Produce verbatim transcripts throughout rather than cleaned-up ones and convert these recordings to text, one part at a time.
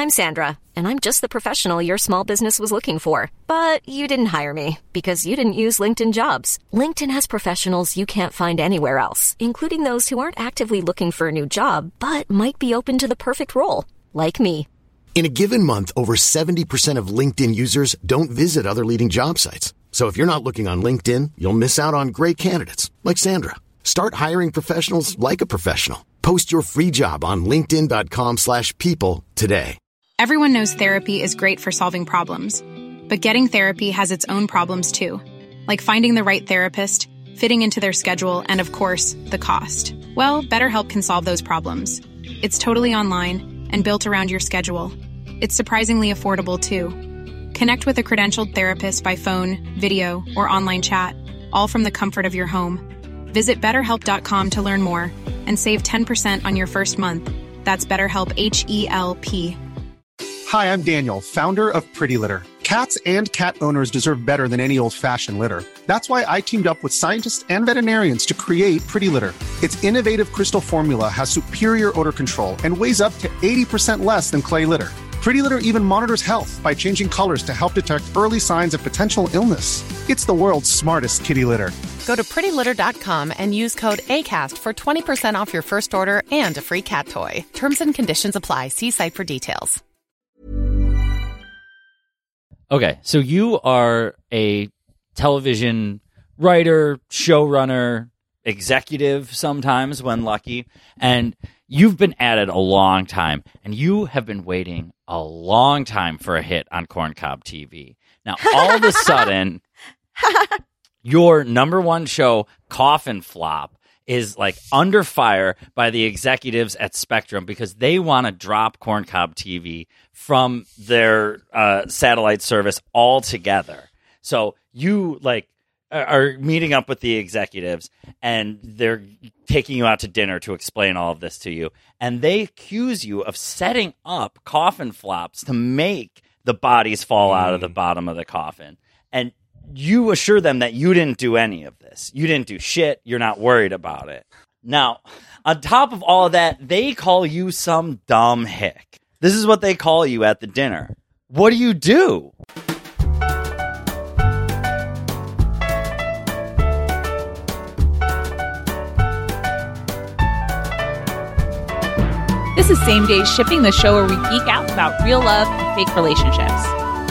I'm Sandra, and I'm just the professional your small business was looking for. But you didn't hire me because you didn't use LinkedIn Jobs. LinkedIn has professionals you can't find anywhere else, including those who aren't actively looking for a new job, but might be open to the perfect role, like me. In a given month, over seventy percent of LinkedIn users don't visit other leading job sites. So if you're not looking on LinkedIn, you'll miss out on great candidates like Sandra. Start hiring professionals like a professional. Post your free job on linkedin dot com slash people today. Everyone knows therapy is great for solving problems, but getting therapy has its own problems too, like finding the right therapist, fitting into their schedule, and of course, the cost. Well, BetterHelp can solve those problems. It's totally online and built around your schedule. It's surprisingly affordable too. Connect with a credentialed therapist by phone, video, or online chat, all from the comfort of your home. Visit better help dot com to learn more and save ten percent on your first month. That's BetterHelp, H E L P. Hi, I'm Daniel, founder of Pretty Litter. Cats and cat owners deserve better than any old-fashioned litter. That's why I teamed up with scientists and veterinarians to create Pretty Litter. Its innovative crystal formula has superior odor control and weighs up to eighty percent less than clay litter. Pretty Litter even monitors health by changing colors to help detect early signs of potential illness. It's the world's smartest kitty litter. Go to pretty litter dot com and use code ACAST for twenty percent off your first order and a free cat toy. Terms and conditions apply. See site for details. Okay, so you are a television writer, showrunner, executive sometimes when lucky, and you've been at it a long time, and you have been waiting a long time for a hit on Corncob T V. Now, all of a sudden, your number one show, Coffin Flop, is like under fire by the executives at Spectrum because they want to drop Corncob T V from their uh, satellite service altogether. So you like are meeting up with the executives and they're taking you out to dinner to explain all of this to you. And they accuse you of setting up coffin flops to make the bodies fall mm. out of the bottom of the coffin. And you assure them that you didn't do any of this. You didn't do shit. You're not worried about it. Now, on top of all of that, they call you some dumb hick. This is what they call you at the dinner. What do you do? This is Same Day Shipping, the show where we geek out about real love and fake relationships.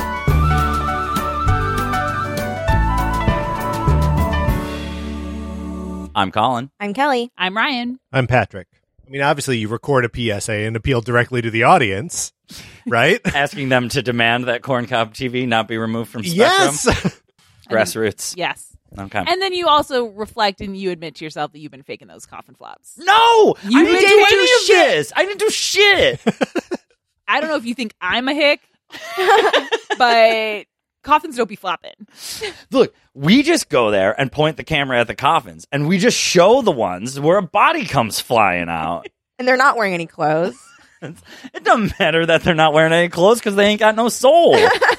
I'm Colin. I'm Kelly. I'm Ryan. I'm Patrick. I mean, obviously, you record a P S A and appeal directly to the audience, right? Asking them to demand that Corncob T V not be removed from Spectrum? Yes! Grassroots. Yes. Okay. And then you also reflect and you admit to yourself that you've been faking those coffin flops. No! You I didn't, didn't do do any of shit. this! I didn't do shit! I don't know if you think I'm a hick, but coffins don't be flopping. Look, we just go there and point the camera at the coffins, and we just show the ones where a body comes flying out. And they're not wearing any clothes. It doesn't matter that they're not wearing any clothes because they ain't got no soul.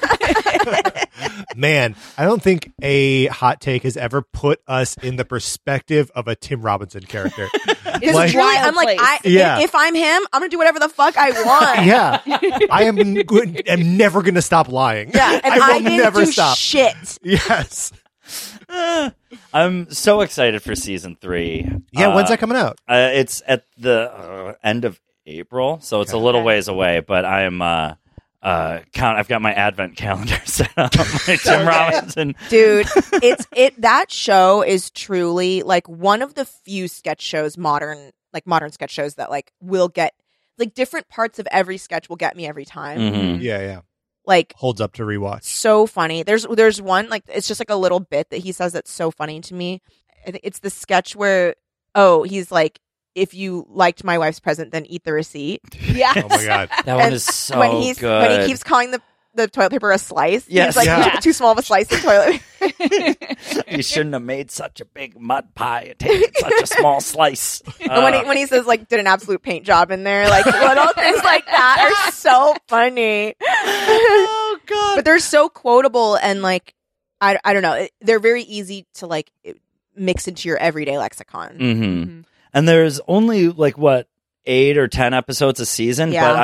Man, I don't think a hot take has ever put us in the perspective of a Tim Robinson character. It's Like- really, I'm like, I, Yeah. if, if I'm him, I'm going to do whatever the fuck I want. Yeah. I am good, am never going to stop lying. Yeah, and I will I didn't never do stop. shit. Yes. I'm so excited for season three. Yeah, Uh, when's that coming out? Uh, it's at the uh, end of April, so it's a little ways away, but I am uh, uh, count. I've got my advent calendar set up. My Tim Robinson, Dude, it's it that show is truly like one of the few sketch shows, modern like modern sketch shows that like will get like different parts of every sketch will get me every time. Mhm. Yeah, yeah. Like Holds up to rewatch. so funny. There's there's one like it's just like a little bit that he says that's so funny to me. I think it's the sketch where oh he's like, if you liked my wife's present, then eat the receipt. Yeah. Oh my God. that one And is so when he's good. when he keeps calling the the toilet paper a slice. Yes. He's like, Yeah. you took too small of a slice of toilet paper. You shouldn't have made such a big mud pie and taken such a small slice. And when he, Uh, when he says like did an absolute paint job in there, like little things like that are so funny. oh god! But they're so quotable and like I, I don't know, it- they're very easy to like mix into your everyday lexicon. Mm-hmm. Mhm. And there's only like what eight or ten episodes a season, Yeah. but I like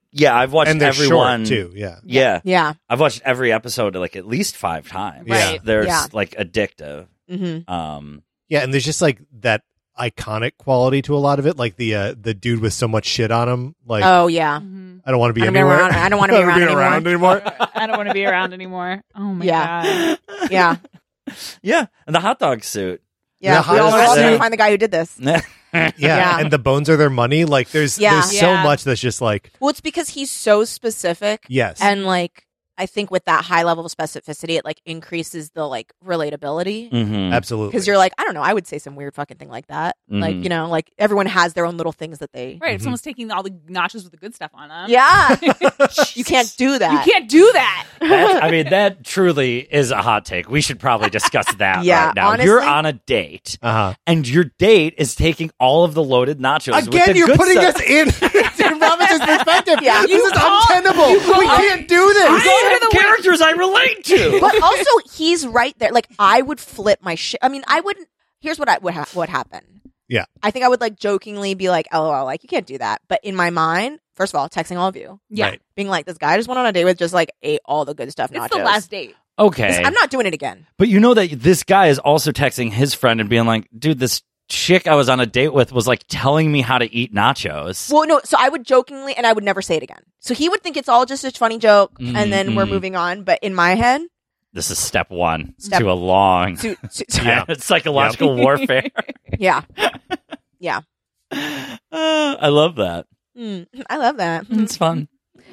Yeah, I've watched and they're everyone short too. Yeah, Yeah. Yeah. I've watched every episode like at least five times. Right. They're Yeah. like addictive. Mm-hmm. Um, yeah, and there's just like that iconic quality to a lot of it, like the uh, the dude with so much shit on him. Like, Oh yeah. Mm-hmm. I don't want to be I don't wanna be anywhere. around- I don't wanna be around anymore. anymore. I don't want to be around anymore. Oh my Yeah. god. Yeah. yeah, and the hot dog suit. Yeah. The we all hot we're all suit. trying to find the guy who did this. yeah. Yeah. and the bones are their money. Like, there's Yeah. there's so Yeah. much that's just like, Well, it's because he's so specific. yes, And like I think with that high level of specificity, it like increases the like relatability. Mm-hmm. absolutely. Because you're like, I don't know, I would say some weird fucking thing like that. Like, Mhm. you know, like everyone has their own little things that they. Right. If Mhm. someone's taking all the nachos with the good stuff on them. Yeah. You can't do that. You can't do that. That, I mean, that truly is a hot take. We should probably discuss that Yeah, right now. honestly- You're on a date, uh huh. and your date is taking all of the loaded nachos. with Again, the you're good putting stuff. us in, in Robinson's perspective. Yeah. This You is call- untenable. We can't do this. I have characters I relate to. But also, he's right there. Like, I would flip my shit. I mean, I wouldn't. Here's what I would ha- what happen. Yeah. I think I would like jokingly be like, "L O L," like you can't do that. But in my mind, first of all, texting all of you, Yeah. Right. being like, "This guy just went on a date with just like ate all the good stuff." It's nachos. the last date. Okay, I'm not doing it again. but you know that this guy is also texting his friend and being like, "Dude, this chick I was on a date with was like telling me how to eat nachos." Well, no. So I would jokingly, and I would never say it again. So he would think it's all just a funny joke, and then we're Mhm. moving on. But in my head, This is step one Step- to a long to, to, to- Yeah. psychological warfare. yeah, yeah. Uh, I love that. Mm, I love that. It's fun.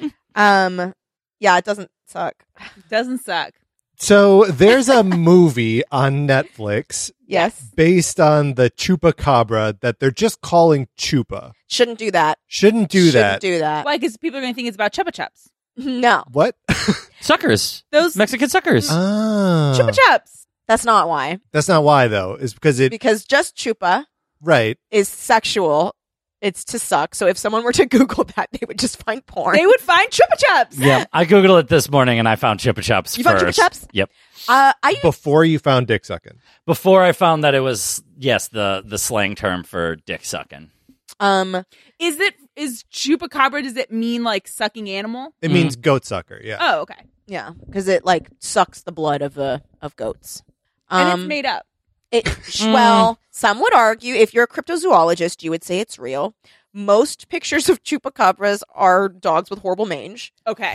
Um, yeah, it doesn't suck. Doesn't suck. So there's a movie on Netflix Yes, based on the Chupacabra that they're just calling Chupa. shouldn't do that. Shouldn't do Shouldn't that. do that. Why? Because people are going to think it's about Chupa Chups. No, What? Suckers. Those Mexican suckers. Ah, Chupa Chups. that's not why. that's not why though. It's because it Because just chupa right. is sexual. It's to suck. So if someone were to Google that, they would just find porn. They would find Chupa Chups. Yeah, I googled it this morning and I found Chupa Chups You found Chupa first. Chups? Yep. Uh, I Before you found dick sucking. Before I found that it was yes the the slang term for dick sucking. um Is it is Chupacabra? Does it mean like sucking animal? It means goat sucker. Yeah. Oh, okay. yeah, because it like sucks the blood of uh, of goats. And Um, it's made up. It, well, some would argue if you're a cryptozoologist, you would say it's real. Most pictures of chupacabras are dogs with horrible mange, Okay.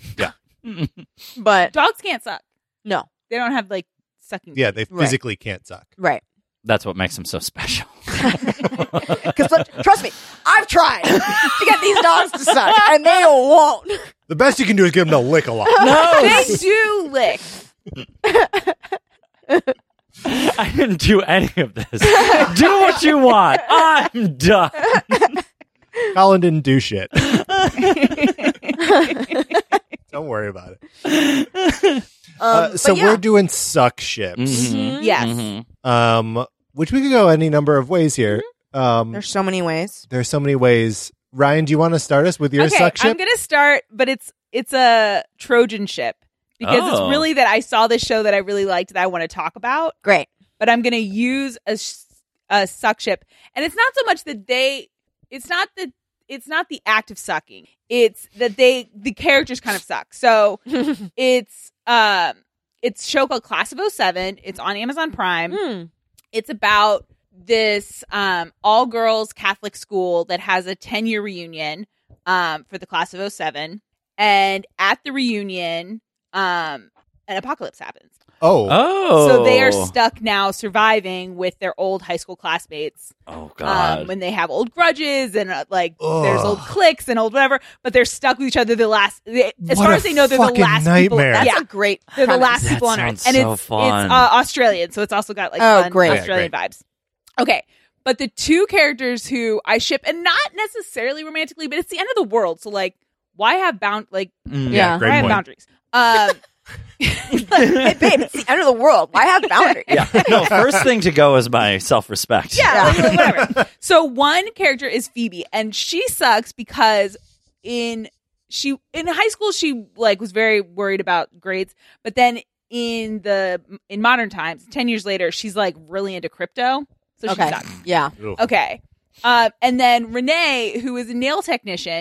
but Dogs can't suck. no, They don't have like sucking. Yeah, they Right. physically can't suck. right? That's what makes them so special. Because trust me, I've tried to get these dogs to suck, and they won't. The best you can do is give them to lick a lot. They do lick. I didn't do any of this. Do what you want. I'm done. Colin didn't do shit. Don't worry about it. Um, Uh, but so yeah. we're doing suck ships, Mhm. Yes. Mhm. um, which we could go any number of ways here. Um, There's so many ways. there's so many ways. Ryan, do you want to start us with your Okay, suck ship? I'm gonna start, but it's it's a Trojan ship because Oh. it's really that I saw this show that I really liked that I want to talk about. Great. But I'm gonna use a, sh- a suck ship, and it's not so much that they, it's not that it's not the act of sucking. It's that they the characters kind of suck. So it's um it's a show called Class of oh seven. It's on Amazon Prime. Hmm. It's about this um, all girls Catholic school that has a ten year reunion um, for the Class of oh seven. And at the reunion, um, an apocalypse happens. oh, Oh. So they are stuck now surviving with their old high school classmates. Oh God. Um, when they have old grudges and uh, like Ugh. there's old cliques and old whatever, but they're stuck with each other. The last, they, as What far a as they know, they're the fucking last nightmare. people. That's Yeah, a great. they're the premise. last That people on Earth, sounds and so it's fun. it's uh, Australian, so it's also got like Oh, fun great. Yeah, Australian great. vibes. Okay, but the two characters who I ship, and not necessarily romantically, but it's the end of the world, so like, why have bound like Mm. Yeah. great why have point. boundaries? Um, Hey, babe, it's the end of the world. Why have boundaries? Yeah. No, first thing to go is my self-respect. Yeah, like, like, whatever. So one character is Phoebe, and she sucks because in she in high school she like was very worried about grades, but then in the in modern times, ten years later, she's like really into crypto, so she Okay. sucks. Yeah. Okay, uh, and then Renee, who is a nail technician,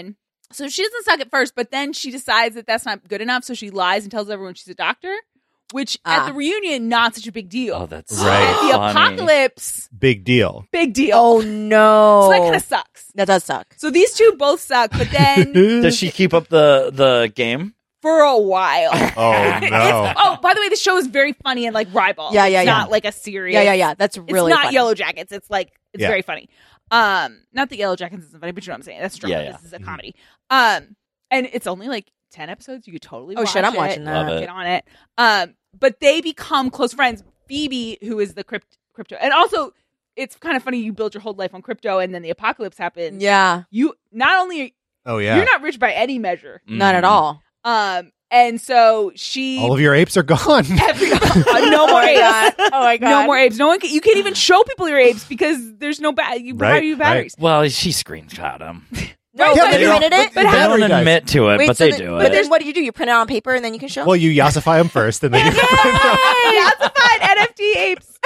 So she doesn't suck at first, but then she decides that that's not good enough. So she lies and tells everyone she's a doctor, which Ah. at the reunion, not such a big deal. Oh, that's Right. At the funny. apocalypse, Big deal. big deal. Oh no. So that kind of sucks. That does suck. So these two both suck, but then Does she keep up the the game? for a while. Oh no. Oh, by the way, the show is very funny and like ribald. Yeah, yeah, it's yeah. Not like a serious. Yeah, yeah, yeah. That's really It's not funny. Yellow Jackets. It's like it's Yeah. very funny. Um, not that Yellow Jackets isn't funny, but you know what I'm saying. That's drama. Yeah, yeah. This is a comedy. Um, and it's only like ten episodes. You could totally. Oh, watch shit, I'm it. watching that. Love it. Get on it. Um, but they become close friends. Phoebe, who is the crypt- crypto, and also it's kind of funny. You build your whole life on crypto, and then the apocalypse happens. Yeah. You not only Oh yeah. you're not rich by any measure. Not at Mhm. all. Um, and so she All of your apes are gone. every, uh, no more Oh my apes. God. Oh my god. No more apes. No one. Can, you can't even show people your apes because there's no ba- you, How Right, do you have right. batteries? Well, she screenshot him. No, Right, but but they they printed it. but They how- don't Battery guys. admit to it, Wait, but so they then- do But it. then what do you do? You print it on paper and then you can show. Well, you yassify them first, and then you. Yassified N F T apes.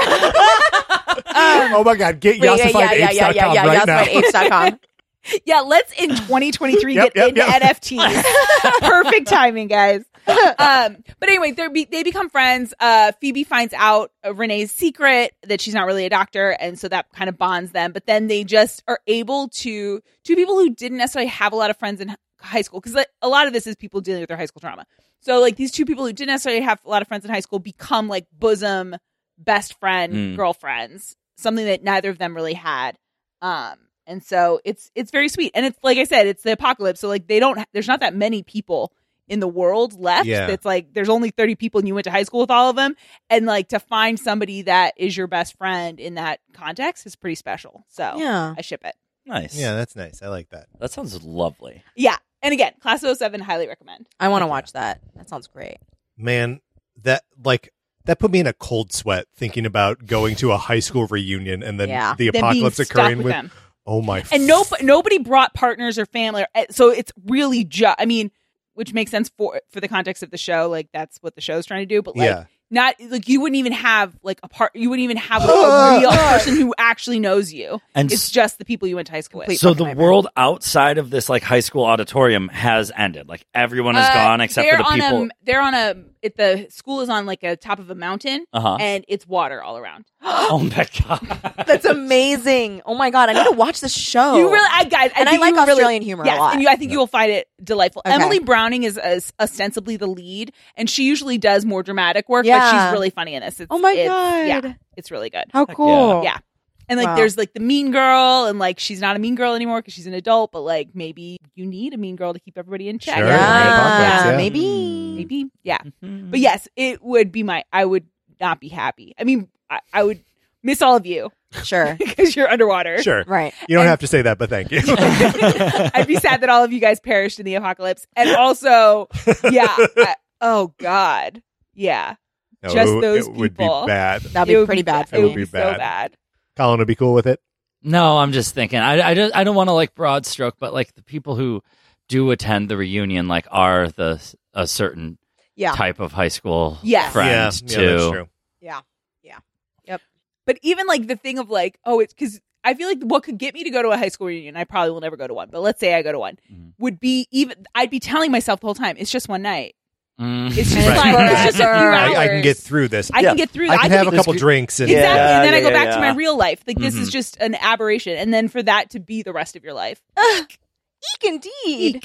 Oh my god, get Wait, yeah, yassified yeah, yeah, apes yeah, dot yeah, com yeah, right now. yassified apes dot com. Yeah, let's in twenty twenty-three Yep, get yep, into yep. N F Ts. Perfect timing, guys. Um, but anyway, they be, they become friends. Uh, Phoebe finds out uh, Renee's secret that she's not really a doctor, and so that kind of bonds them. But then they just are able to two people who didn't necessarily have a lot of friends in h- high school, because like, a lot of this is people dealing with their high school trauma. So like these two people who didn't necessarily have a lot of friends in high school become like bosom best friend Mm. girlfriends, something that neither of them really had. Um, and so it's it's very sweet, and it's like I said, it's the apocalypse, so like they don't there's not that many people in the world left. Yeah. It's like there's only thirty people and you went to high school with all of them, and like to find somebody that is your best friend in that context is pretty special. So Yeah. I ship it. Nice. Yeah, that's nice. I like that. That sounds lovely. Yeah, and again, Class of oh seven, highly recommend. I want to watch that. That sounds great. Man, that like that put me in a cold sweat thinking about going to a high school reunion and then Yeah. the Then being apocalypse stuck occurring with with. them. Oh my! And no, nobody brought partners or family, or- so it's really just. I mean, which makes sense for for the context of the show. Like that's what the show's trying to do. But like, Yeah. not like you wouldn't even have like a part. You wouldn't even have a, a real person who actually knows you. And it's s- just the people you went to high school with. Complete So fucking the nightmare. world outside of this like high school auditorium has ended. Like everyone is Uh, gone except they're for the on people. A, they're on a. It, the school is on like a top of a mountain, Uh-huh. and it's water all around. Oh my god. That's amazing. Oh my god, I need to watch this show. You really, I guys, And I think like you really- Australian humor a yes, lot. and you, I think you will find it delightful. Okay. Emily Browning is, is ostensibly the lead, and she usually does more dramatic work, but Yeah. she's really funny in this. It's, Oh my it's- God. yeah, it's really good. How Heck cool. Yeah, and like Wow. there's like the mean girl, and like she's not a mean girl anymore because she's an adult, but like maybe you need a mean girl to keep everybody in check. Sure. Right? Apocalypse, Yeah, yeah. maybe. Maybe, yeah. Mhm. But yes, it would be my. I would not be happy. I mean, I, I would miss all of you Sure. because you're underwater. Sure. Right. You don't And- have to say that, but thank you. I'd be sad that all of you guys perished in the apocalypse. And also, yeah. I- oh God. Yeah. No, Just it, those it would be people. bad. That'd It be would pretty bad It for It would me. be be so bad. bad. Colin would be cool with it. No, I'm just thinking. I, I, just, I don't want to like broad stroke, but like the people who do attend the reunion like are the a certain Yeah. type of high school Yes. friend yeah, too. yeah, that's true. Yeah. But even like the thing of like, oh, it's because I feel like what could get me to go to a high school reunion, I probably will never go to one, but let's say I go to one, Mhm. would be even, I'd be telling myself the whole time, it's just one night. Mm. It's just And like, it's it's just a few forever. hours. I, I can get through this. I Yeah. can get through I that. can I have a be- couple drinks and Exactly. Yeah, and then I yeah, go back yeah, to my yeah. real life. Like, this Mhm. is just an aberration. And then for that to be the rest of your life. Eek, indeed.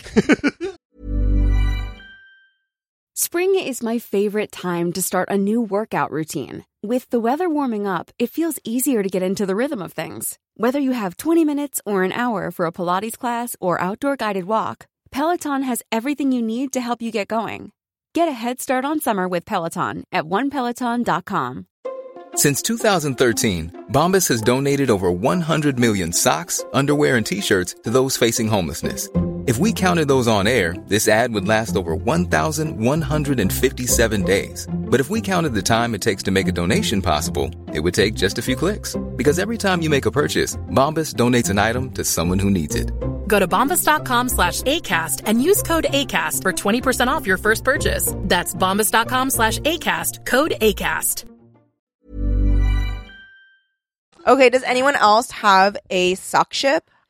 Spring is my favorite time to start a new workout routine. With the weather warming up, it feels easier to get into the rhythm of things. Whether you have twenty minutes or an hour for a Pilates class or outdoor guided walk, Peloton has everything you need to help you get going. Get a head start on summer with Peloton at one peloton dot com. Since two thousand thirteen, Bombas has donated over one hundred million socks, underwear, and T-shirts to those facing homelessness. If we counted those on air, this ad would last over one thousand one hundred fifty-seven days. But if we counted the time it takes to make a donation possible, it would take just a few clicks. Because every time you make a purchase, Bombas donates an item to someone who needs it. Go to bombas.com slash ACAST and use code ACAST for twenty percent off your first purchase. That's bombas.com slash ACAST, code ACAST. Okay, does anyone else have a suck ship?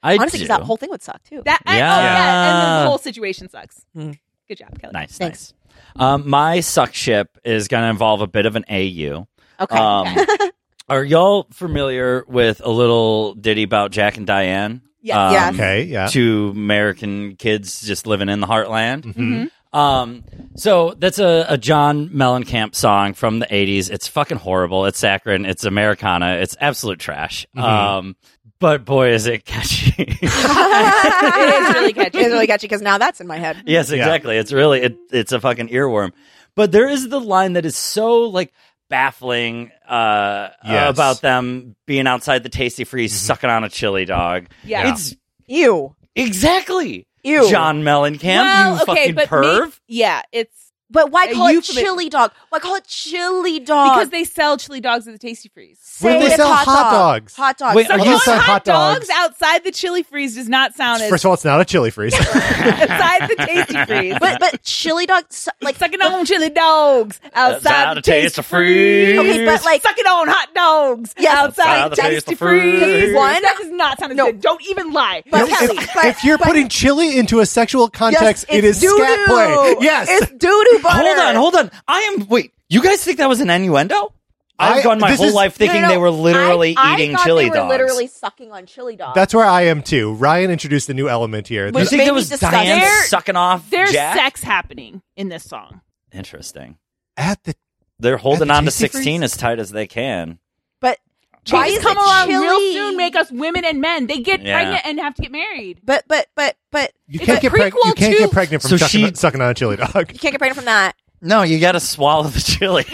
I Honestly, do. because that whole thing would suck too. That I, Yeah. oh, yeah, and Yeah. the whole situation sucks. Mm. Good job, Kelly. Nice, Thanks. nice. Um, my suck ship is going to involve a bit of an A U. Okay. Um, are y'all familiar with a little ditty about Jack and Diane? Yes. Um, Yes. Okay, yeah. Two American kids just living in the heartland. Mhm. Um, so that's a, a John Mellencamp song from the eighties. It's fucking horrible. It's saccharine. It's Americana. It's absolute trash. Mhm. Um, but boy, is it catchy. It is really catchy. It's really catchy because now that's in my head. Yes, exactly. It's really it, it's a fucking earworm. But there is the line that is so like baffling uh, Yes. about them being outside the Tasty Freeze sucking on a chili dog. Yeah. It's Ew. exactly Ew. John Mellencamp, well, you okay, fucking but perv. may- yeah, it's But why A call it euphemism. chili dog? Why call it chili dog? because they sell chili dogs at the Tasty Freeze. Say Where do they it's sell hot, hot dog. dogs? Hot dogs. Wait, are Sucking you on saying hot hot dogs dogs? outside the chili freeze does not sound as First of all, it's not a chili freeze. outside the Tasty Freeze. but but chili dogs like Sucking on chili dogs outside the Tasty Freeze. Okay, but like Sucking on hot dogs Yes, outside the Tasty Freeze. One- That does not sound as No. good. Don't even lie. But if, Kelly, but- if you're but- putting chili into a sexual context, yes, it it's is scat doo-doo. play. Yes. It's doo doo butter. Hold on, hold on. I am wait. You guys think that was an innuendo? I've I- gone my this whole is- life thinking No, no, they were literally I, eating I thought chili they were dogs. literally sucking on chili dogs. That's where I am too. Ryan introduced a new element here. you Which think made that me was disgusted. Diane There- sucking off There's Jack? sex happening in this song. Interesting. At the They're holding the on to Tasty sixteen Freeze? as tight as they can. but why Changes is come it along chili? real soon, make us women and men. They get Yeah. pregnant and have to get married. But but but but you It's can't a get preg- prequel you can't to- get pregnant from So sucking, she- sucking on a chili dog. you can't get pregnant from that. No, you got to swallow the chili.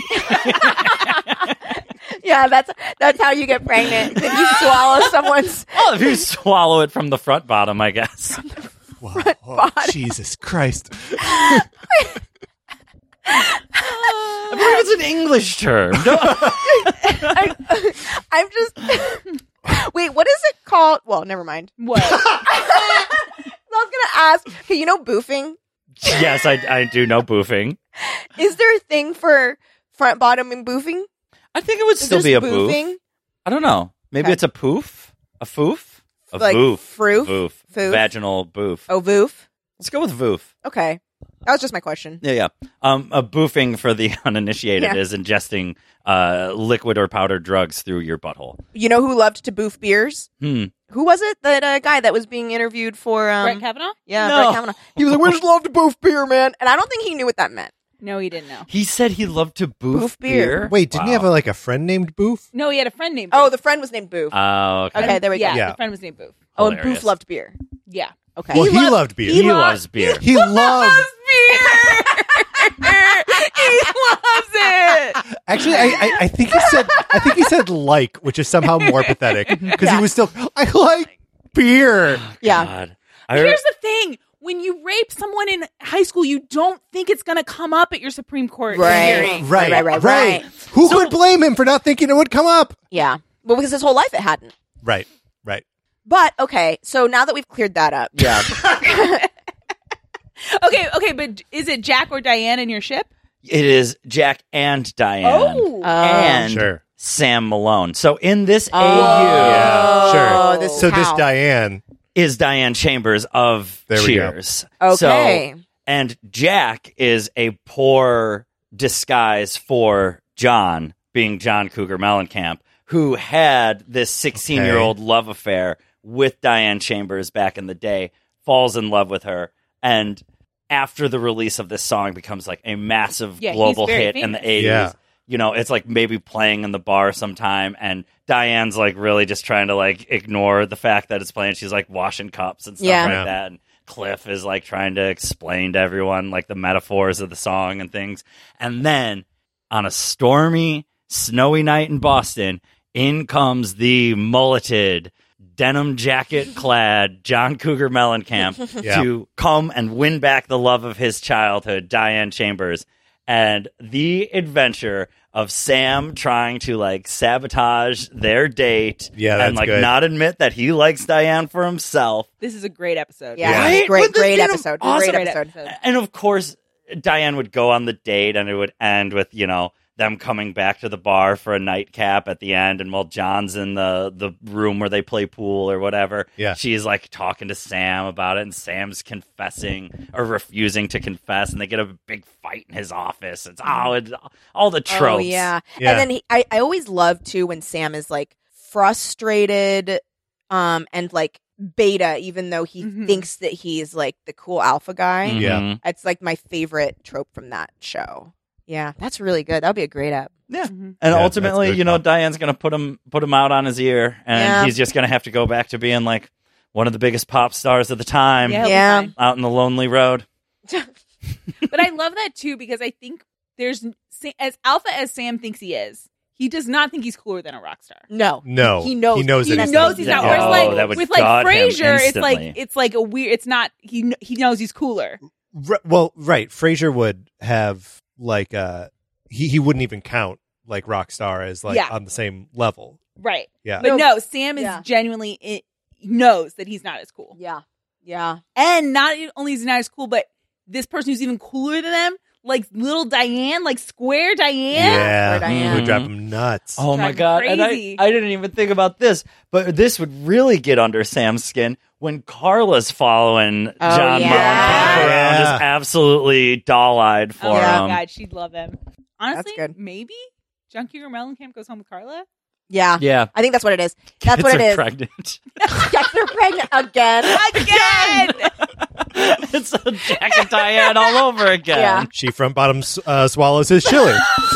Yeah, that's that's how you get pregnant. If you swallow someone's Well, if you swallow it from the front bottom, I guess. Wow. Oh, Jesus Christ. I believe it's an English term. No. I, I'm just wait. What is it called? Well, never mind. What? I was gonna ask. Okay, you know boofing. Yes, I, I do know boofing. Is there a thing for front, bottom, and boofing? I think it would Is still there be a boof. boofing? I don't know. Maybe Okay. it's a poof? A foof? A Like voof. froof? Voof. Foof? Vaginal boof. Oh, boof. Let's go with voof. Okay, that was just my question. Yeah, yeah. Um, a boofing for the uninitiated Yeah. is ingesting uh, liquid or powdered drugs through your butthole. You know who loved to boof beers? Hmm. Who was it? That uh, guy that was being interviewed for um, Brett Kavanaugh? Yeah, No. Brett Kavanaugh. He was like, "We just love to boof beer, man," and I don't think he knew what that meant. No, he didn't know. He said he loved to boof, Boof beer. beer. Wait, didn't he have a, like a friend named Boof? No, he had a friend named Oh, Boof. the friend was named Boof. Oh, okay. Okay, there we go. yeah, Yeah. the friend was named Boof. Oh, and Hilarious. Boof loved beer. Yeah. Okay. Well, he, loved- loved beer. He, He lo- loves beer. He loved. beer. he loves it. Actually, I, I, I think he said. I think he said like, which is somehow more pathetic because Yeah. he was still. I like beer. Yeah. God. I Here's the thing. When you rape someone in high school, you don't think it's going to come up at your Supreme Court Right. hearing. Right, right, right, right. Who could blame him for not thinking it would come up? Yeah. Well, because his whole life it hadn't. Right, right. But okay, so now that we've cleared that up, Yeah. Okay, okay, but is it Jack or Diane in your ship? It is Jack and Diane. Oh. And Sure. Sam Malone. So in this Oh. A U Yeah, sure. Oh, this is so this how. Diane. is Diane Chambers of There we go. Cheers. Okay. So, and Jack is a poor disguise for John, being John Cougar Mellencamp, who had this sixteen-year-old love affair with Diane Chambers back in the day, falls in love with her, and after the release of this song becomes like a massive Yeah, he's global very hit in the famous. eighties. Yeah. You know, it's like maybe playing in the bar sometime, and Diane's like really just trying to like ignore the fact that it's playing. She's like washing cups and stuff Yeah. like Yeah. that. And Cliff is like trying to explain to everyone like the metaphors of the song and things. And then on a stormy, snowy night in Boston, in comes the mulleted, denim jacket clad John Cougar Mellencamp Yeah. to come and win back the love of his childhood, Diane Chambers. And the adventure of Sam trying to like sabotage their date Yeah, and that's like good. not admit that he likes Diane for himself. This is a great episode. Yeah, Yeah. it's a great, Wouldn't this great be an episode. awesome Great Great episode. episode. And of course, Diane would go on the date and it would end with, you know, them coming back to the bar for a nightcap at the end, and while John's in the, the room where they play pool or whatever, Yeah. she's like talking to Sam about it, and Sam's confessing or refusing to confess, and they get a big fight in his office. It's oh, it's all the tropes. Oh, yeah. Yeah. And then he, I, I always love, too, when Sam is, like, frustrated um, and, like, beta, even though he Mhm. thinks that he's, like, the cool alpha guy. Mhm. Yeah. It's, like, my favorite trope from that show. Yeah, that's really good. That would be a great app. Yeah, Mhm. and Yeah, ultimately, that's good you know, comp. Diane's gonna put him put him out on his ear, and Yeah. he's just gonna have to go back to being like one of the biggest pop stars of the time, Yeah, he'll be Yeah. fine. out in the lonely road. But I love that too because I think there's as alpha as Sam thinks he is. He does not think he's cooler than a rock star. No. No. He knows. He knows He that he's knows not. he's Yeah. not. Oh, Whereas that like would with like god him Frasier, it's like instantly. it's like a weird. It's not. He kn- he knows he's cooler. R- well, right. Frasier would have like uh he he wouldn't even count like Rockstar as like Yeah. on the same level. Right. Yeah. But no, Sam is Yeah. genuinely it, knows that he's not as cool. Yeah. Yeah. And not only is he not as cool, but this person who's even cooler than them, like little Diane, like Square Diane. Yeah. Poor Diane. It would drive him nuts. Oh my Drive god! me And I, crazy. I didn't even think about this, but this would really get under Sam's skin when Carla's following Oh, John yeah. Mellencamp around, Yeah. just absolutely doll-eyed for Oh Yeah. my him. god, she'd love him. Honestly, good. maybe John Cougar Mellencamp goes home with Carla. Yeah. Yeah, I think that's what it is. That's Gets what it her is. pregnant. Gets her pregnant again. Again. It's a Jack and Diane all over again. Yeah. She front bottom uh, swallows his chili.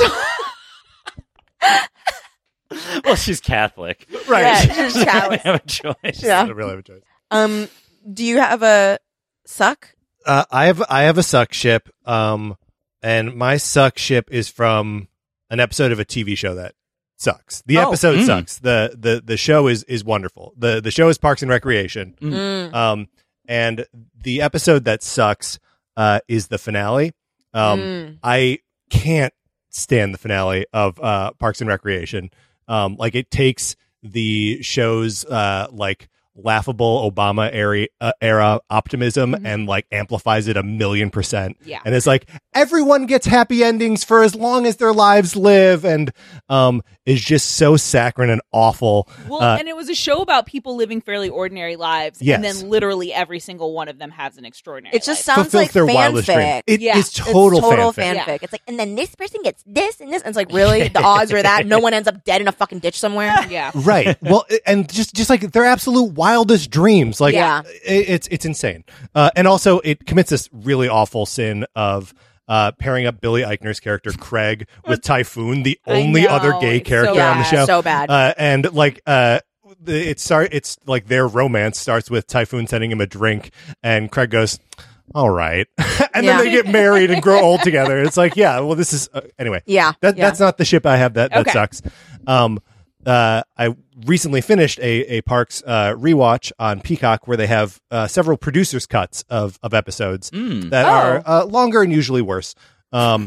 Well, she's Catholic. Right. Yeah, She she's doesn't Catholic. have a choice. Yeah. I don't really have a choice. Um, do you have a suck? Uh, I have I have a suck ship, um, and my suck ship is from an episode of a T V show that sucks. The Oh, episode mm. sucks. the the The show is is wonderful. the The show is Parks and Recreation. Mm. Um, and the episode that sucks uh, is the finale. Um, Mm. I can't stand the finale of uh, Parks and Recreation. Um, like it takes the show's uh, like laughable Obama era, uh, era optimism Mhm. and like amplifies it a million percent. Yeah. And it's like everyone gets happy endings for as long as their lives live, and um, is just so saccharine and awful. Well, Uh, and it was a show about people living fairly ordinary lives, Yes. and then literally every single one of them has an extraordinary. It just life. sounds fulfills like their wildest dream. fanfic. It is Yeah. It's total, it's total fanfic. fanfic. Yeah. It's like, and then this person gets this and this, and it's like, really, the odds are that no one ends up dead in a fucking ditch somewhere. yeah. Right. Well, and just just like their absolute wildest dreams. Like Yeah. it, it's it's insane. Uh, and also it commits this really awful sin of uh, pairing up Billy Eichner's character Craig with Typhoon, the I only know. other gay It's so character on the bad. show. So bad. Uh, and like uh the- it start it's like their romance starts with Typhoon sending him a drink and Craig goes, all right. and Yeah. then they get married and grow old together. It's like, yeah, well this is uh, anyway. Yeah. That yeah. that's not the ship I have. That that Okay. sucks. Um, uh, I recently finished a a Parks uh, rewatch on Peacock where they have uh, several producers' cuts of of episodes Mm. that Oh. are uh, longer and usually worse. Um,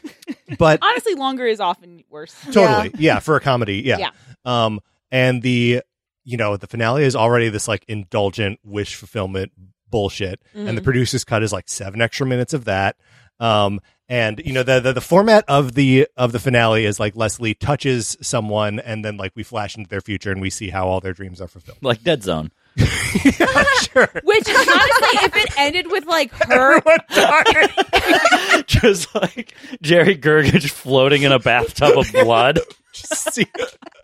but Honestly, longer is often worse. totally, yeah. for a comedy, yeah. Yeah. Um, and the you know the finale is already this like indulgent wish fulfillment bullshit, and the Mhm. producer's cut is like seven extra minutes of that. Um, and you know the, the the format of the of the finale is like Leslie touches someone, and then like we flash into their future, and we see how all their dreams are fulfilled. Like Dead Zone. Sure. Which honestly, if it ended with like her, Just like Jerry Gergich floating in a bathtub of blood. Just see-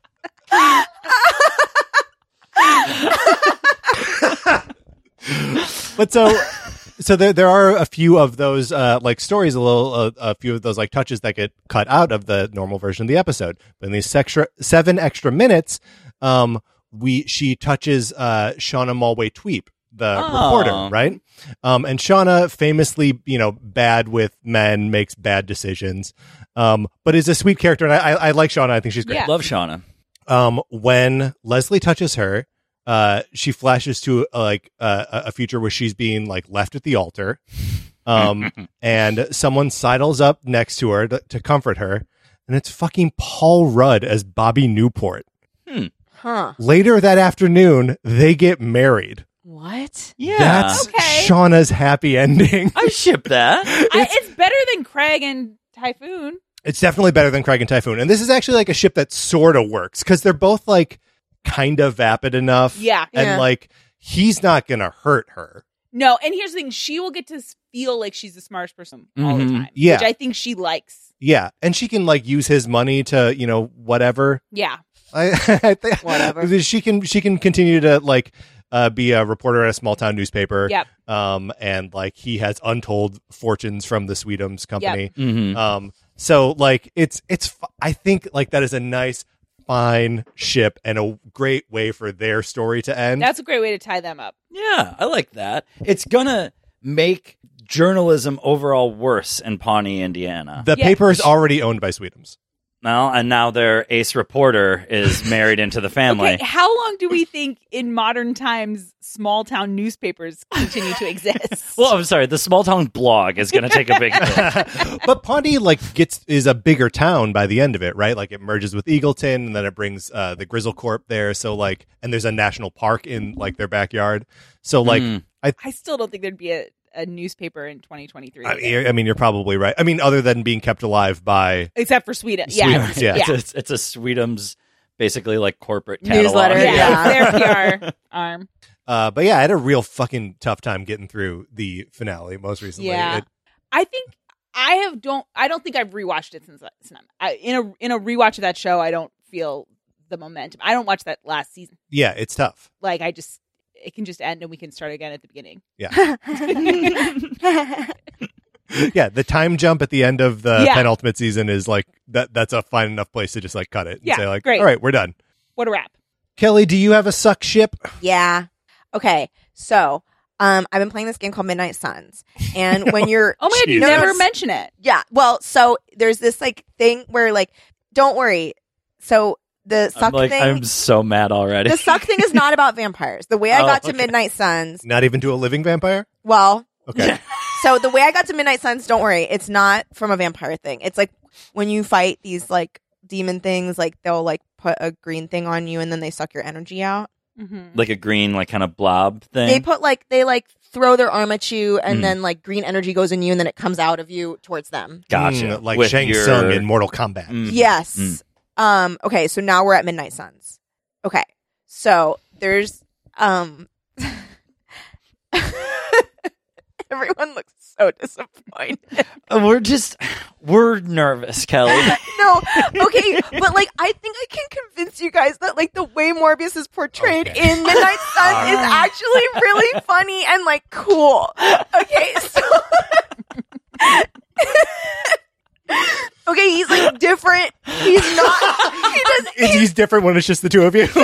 but so so there there are a few of those uh like stories, a little uh, a few of those like touches that get cut out of the normal version of the episode. But in these extra seven extra minutes, um we she touches uh Shauna Mulway Tweep, the Oh. reporter, right? Um and Shauna famously, you know, bad with men, makes bad decisions. Um but is a sweet character, and I I, I like Shauna. I think she's great. Yeah. Love Shauna. Um, when Leslie touches her, uh, she flashes to uh, like uh, a a future where she's being like left at the altar, um, and someone sidles up next to her to, to comfort her, and it's fucking Paul Rudd as Bobby Newport. Huh. Later that afternoon, they get married. What? Yeah. That's Okay. Shauna's happy ending. I ship that. I, it's better than Craig and Typhoon. It's definitely better than Craig and Typhoon. And this is actually like a ship that sort of works because they're both like kind of vapid enough. Yeah. And Yeah. like he's not going to hurt her. No, and here's the thing. She will get to feel like she's the smartest person all the Mhm. time. Yeah. Which I think she likes. Yeah. And she can like use his money to, you know, whatever. Yeah. I, I think Whatever. she can she can continue to like uh, be a reporter at a small town newspaper. Yep. Um, and like he has untold fortunes from the Sweetums company. Mhm. Um, so like it's it's f- I think like that is a nice fine ship and a great way for their story to end. That's a great way to tie them up. Yeah, I like that. It's gonna make journalism overall worse in Pawnee, Indiana. the Yeah. paper is already owned by Sweetums. Well, and now their ace reporter is married into the family. Okay, how long do we think in modern times small town newspapers continue to exist? Well, I'm sorry. The small town blog is going to take a big hit. But Pawnee like gets is a bigger town by the end of it, right? Like it merges with Eagleton, and then it brings uh, the Grizzle Corp there. So like, and there's a national park in like their backyard. So like, Mm. I, I still don't think there'd be a, a newspaper in twenty twenty-three. I, mean, I mean, you're probably right. I mean, other than being kept alive by Except for Sweden. Yeah. Sweetums, yeah. It's, a, it's a Sweetums, basically like corporate catalog. Newsletter, Yeah, Yeah. it's their P R arm. Uh, but yeah, I had a real fucking tough time getting through the finale most recently. Yeah. It- I think I have don't I don't think I've rewatched it since, since I, in a in a rewatch of that show. I don't feel the momentum. I don't watch that last season. yeah, it's tough. Like I just it can just end and we can start again at the beginning. Yeah. Yeah, the time jump at the end of the Yeah. penultimate season is like that. That's a fine enough place to just like cut it and Yeah, say like, great. all right, we're done. What a wrap. Kelly, do you have a suck ship? Yeah. Okay. So, um, I've been playing this game called Midnight Suns, and when you're Oh my god, you Jesus. never mention it. yeah, well, so there's this like thing where like, don't worry. So the I'm suck like, thing, I'm so mad already. the suck thing is not about vampires. The way I Oh, got to okay. Midnight Suns, Not even to a living vampire? well, Okay. so the way I got to Midnight Suns, don't worry, it's not from a vampire thing. It's like when you fight these like demon things, like they'll like put a green thing on you and then they suck your energy out. Mm-hmm. like a green, like kind of blob thing. They put like they like throw their arm at you and Mm. then like green energy goes in you and then it comes out of you towards them. Gotcha. Mm, like With Shang your- Tsung in Mortal Kombat. Mm. Yes. Mm. Um okay, so now we're at Midnight Suns. Okay. So there's um everyone looks so disappointed. Uh, We're just, we're nervous, Kelly. No, okay, but like I think I can convince you guys that like the way Morbius is portrayed Okay. in Midnight Suns is actually really funny and like cool. Okay, so okay, he's like different. He's not. He does. Is he's different when it's just the two of you?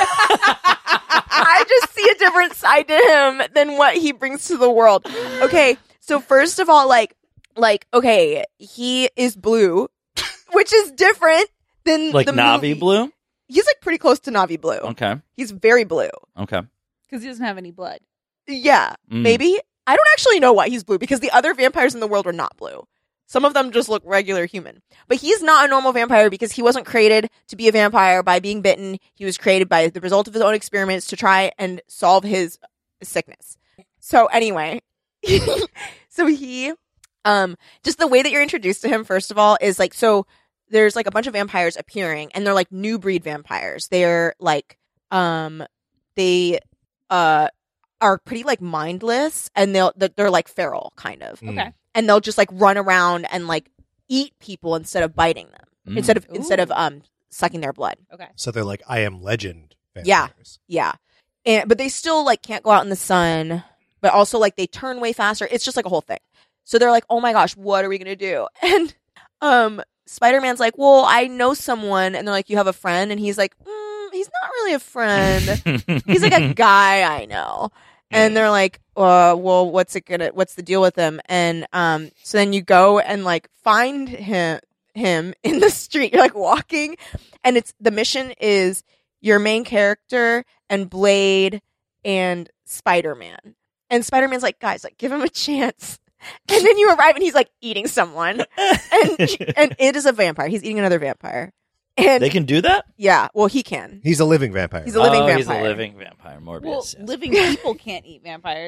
I just see a different side to him than what he brings to the world. Okay, so first of all, like, like, okay, he is blue, which is different than Like the Navi movie. blue? He's like pretty close to Navi blue. Okay. He's very blue. Okay. Because he doesn't have any blood. Yeah, Mm. maybe. I don't actually know why he's blue because the other vampires in the world are not blue. Some of them just look regular human. But he's not a normal vampire because he wasn't created to be a vampire by being bitten. He was created by the result of his own experiments to try and solve his sickness. So anyway, so he, um, just the way that you're introduced to him, first of all, is like, so there's like a bunch of vampires appearing and they're like new breed vampires. They're like, um, they, uh, are pretty like mindless and they'll, they're like feral kind of. Mm. Okay. And they'll just like run around and like eat people instead of biting them. Mm. Instead of Ooh. instead of um sucking their blood. Okay. So they're like, I am legend Yeah. vampires. Yeah. And but they still like can't go out in the sun, but also like they turn way faster. It's just like a whole thing. So they're like, "Oh my gosh, what are we going to do?" And um Spider-Man's like, "Well, I know someone." And they're like, "You have a friend?" And he's like, mm, "He's not really a friend. He's like a guy I know." And they're like, uh, well, what's it gonna, what's the deal with him? And, um, so then you go and like find him, him in the street. You're like walking and it's, the mission is your main character and Blade and Spider-Man. And Spider-Man's like, guys, like give him a chance. And then you arrive and he's like eating someone and, and it is a vampire. He's eating another vampire. And They can do that? yeah, well, he can. He's a living vampire. He's a living oh, vampire. He's a living vampire. Morbius. Well, yes. living people can't eat vampires.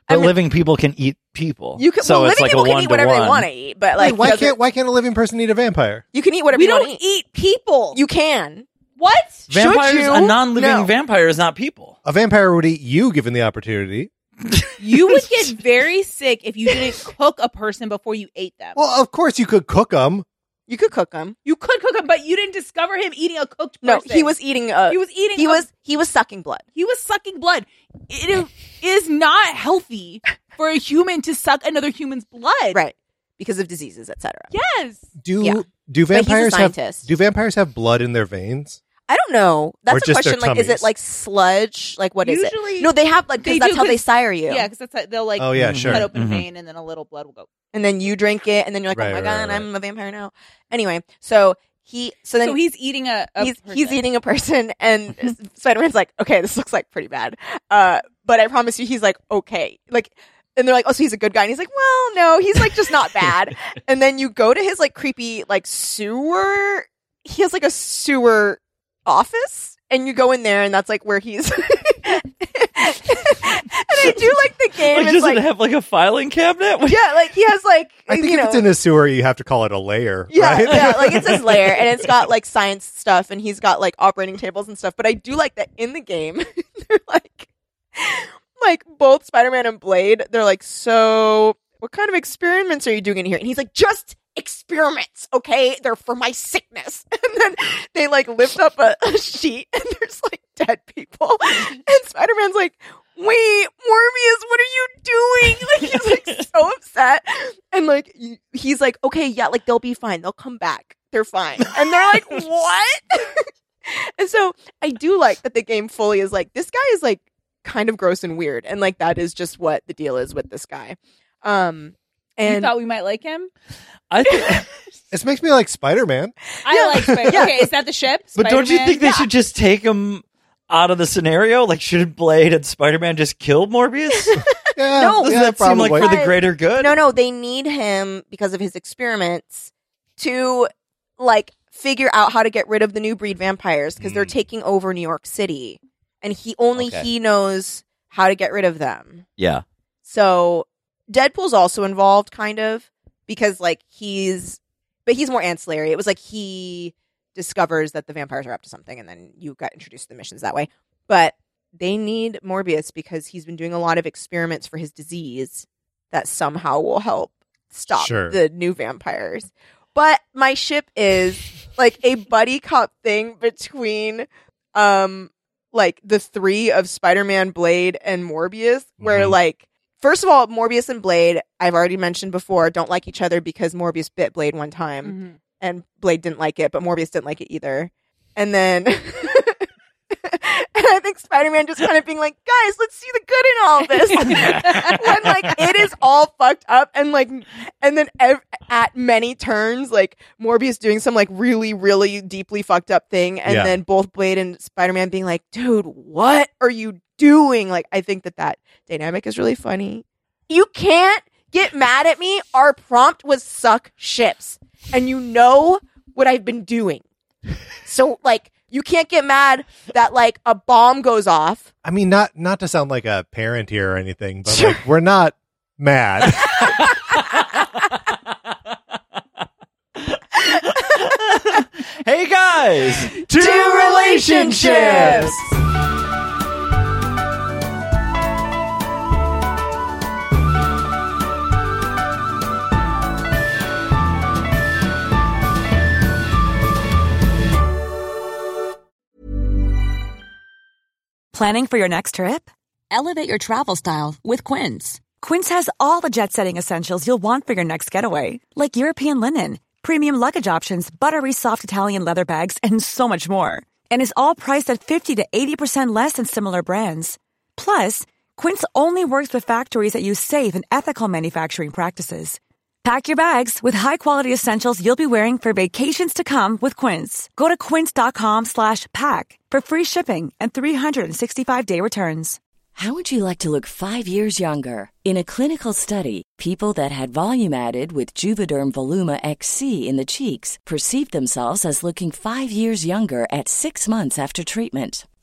But I mean- living people can eat people. You can, so well, it's living like people a can eat whatever they one-to-one. want to eat, but like Wait, why doesn't- can't why can't a living person eat a vampire? you can eat whatever We you want don't to eat. eat people. You can. What? Vampires, Should you? a non-living No. vampire is not people. A vampire would eat you given the opportunity. You would get very sick if you didn't cook a person before you ate them. Well, of course you could cook them. You could cook them. You could cook him, but you didn't discover him eating a cooked No, person. he was eating. Uh, He was eating. He a- was. He was sucking blood. He was sucking blood. It is not healthy for a human to suck another human's blood. Right. Because of diseases, et cetera. Yes. Do Yeah. do But he's a vampires have scientist. do vampires have blood in their veins? I don't know. That's Or a just their question. Like, is tummies? it like sludge? Like, what is Usually- it? No, they have like They because that's do, how they 'cause- sire you. Yeah, because that's how they'll like Oh, yeah, cut sure. open a Mhm. vein and then a little blood will go. And then you drink it, and then you're like, Right, oh my right, god, right, right. I'm a vampire now. Anyway, so he, so then So he's eating a. a he's person. he's eating a person, and Spider-Man's like, okay, this looks like pretty bad. Uh, but I promise you, he's like, okay, like. And they're like, oh, so he's a good guy. And he's like, well, no, he's like just not bad. And then you go to his like creepy like sewer. He has like a sewer office, and you go in there, and that's like where he's. And I do like the game. Like, It's does like, it have like a filing cabinet? yeah, like he has like I think you if know, it's in a sewer, you have to call it a layer. yeah, right? yeah, like it's his lair, and it's got like science stuff, and he's got like operating tables and stuff. But I do like that in the game, they're like, like both Spider-Man and Blade. They're like, so what kind of experiments are you doing in here? And he's like, just experiments, okay? They're for my sickness. And then they like lift up a, a sheet, and there's like dead people, and Spider-Man's like, wait, Morbius, what are you doing? Like, he's like so upset. And like, y- he's like, okay, yeah, like they'll be fine. They'll come back. They're fine. And they're like, what? And so I do like that the game fully is like, this guy is like kind of gross and weird. And like, that is just what the deal is with this guy. Um, You and thought we might like him? I think, This makes me like Spider-Man. I like Spider. Yeah. Okay, is that the ship? but don't you Spider-Man? think they should just take him out of the scenario? Like, should Blade and Spider-Man just kill Morbius? Yeah, No, Doesn't yeah, that seem like probably. for the greater good? no, no, they need him because of his experiments to like figure out how to get rid of the new breed vampires because they're Mm. taking over New York City, and he only Okay. he knows how to get rid of them. Yeah. So Deadpool's also involved, kind of, because like he's, but he's more ancillary. It was like he discovers that the vampires are up to something, and then you got introduced to the missions that way. But they need Morbius because he's been doing a lot of experiments for his disease that somehow will help stop Sure. the new vampires. But my ship is like a buddy cop thing between, um, like the three of Spider-Man, Blade, and Morbius, where Mhm. like, first of all, Morbius and Blade, I've already mentioned before, don't like each other because Morbius bit Blade one time Mhm. and Blade didn't like it, but Morbius didn't like it either. And then, and I think Spider-Man just kind of being like, guys, let's see the good in all this. When like it is all fucked up, and like, and then ev- at many turns, like Morbius doing some like really, really deeply fucked up thing, and Yeah. then both Blade and Spider-Man being like, dude, what are you doing? Like, I think that that dynamic is really funny. You can't get mad at me. Our prompt was suck ships, and you know what I've been doing. So like, you can't get mad that like a bomb goes off. I mean, not not to sound like a parent here or anything, but like, we're not mad. Hey guys, Two relationships. Planning for your next trip? Elevate your travel style with Quince. Quince has all the jet-setting essentials you'll want for your next getaway, like European linen, premium luggage options, buttery soft Italian leather bags, and so much more. And is all priced at fifty to eighty percent less than similar brands. Plus, Quince only works with factories that use safe and ethical manufacturing practices. Pack your bags with high-quality essentials you'll be wearing for vacations to come with Quince. Go to quince.com slash pack for free shipping and three sixty-five day returns. How would you like to look five years younger? In a clinical study, people that had volume added with Juvederm Voluma X C in the cheeks perceived themselves as looking five years younger at six months after treatment.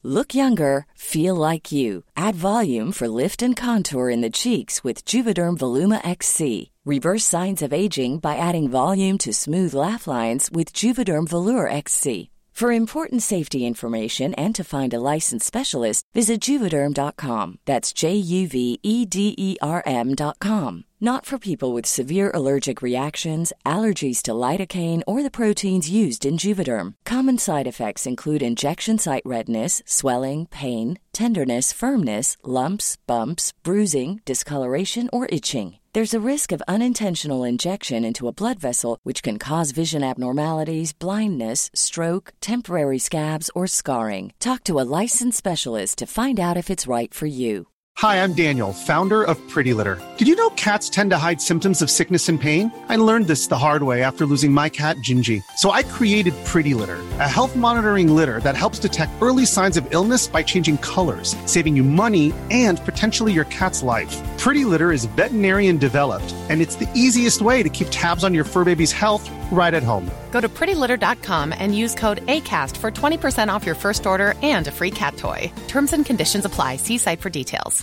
Look younger, feel like you. Add volume for lift and contour in the cheeks with Juvederm Voluma X C. Reverse signs of aging by adding volume to smooth laugh lines with Juvederm Volure X C. For important safety information and to find a licensed specialist, visit Juvederm dot com. That's J U V E D E R M dot com. Not for people with severe allergic reactions, allergies to lidocaine, or the proteins used in Juvederm. Common side effects include injection site redness, swelling, pain, tenderness, firmness, lumps, bumps, bruising, discoloration, or itching. There's a risk of unintentional injection into a blood vessel, which can cause vision abnormalities, blindness, stroke, temporary scabs, or scarring. Talk to a licensed specialist to find out if it's right for you. Hi, I'm Daniel, founder of Pretty Litter. Did you know cats tend to hide symptoms of sickness and pain? I learned this the hard way after losing my cat, Gingy. So I created Pretty Litter, a health monitoring litter that helps detect early signs of illness by changing colors, saving you money and potentially your cat's life. Pretty Litter is veterinarian developed, and it's the easiest way to keep tabs on your fur baby's health right at home. Go to pretty litter dot com and use code ACAST for twenty percent off your first order and a free cat toy. Terms and conditions apply. See site for details.